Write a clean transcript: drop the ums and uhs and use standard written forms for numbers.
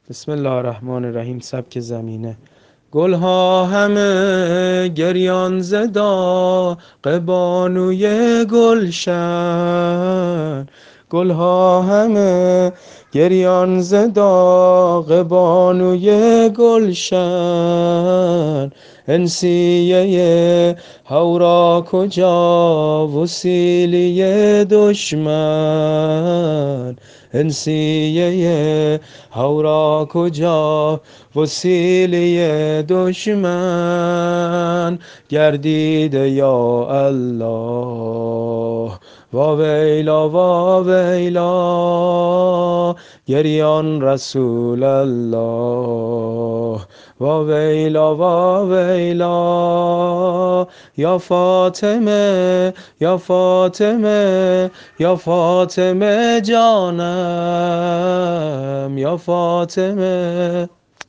بسم الله الرحمن الرحیم. سبک زمینه. گلها همه گریان ز داغ بانوی گلشن، گلها همه گریان ز داغ بانوی گلشن. انسیه هورا کجا وسیلی دشمن، انسیه هورا کجا وسیله دشمن. گردیده یا الله واویلا واویلا، گریان رسول الله واویلا واویلا. یا فاطمه یا فاطمه یا فاطمه جانم، یا فاطمه.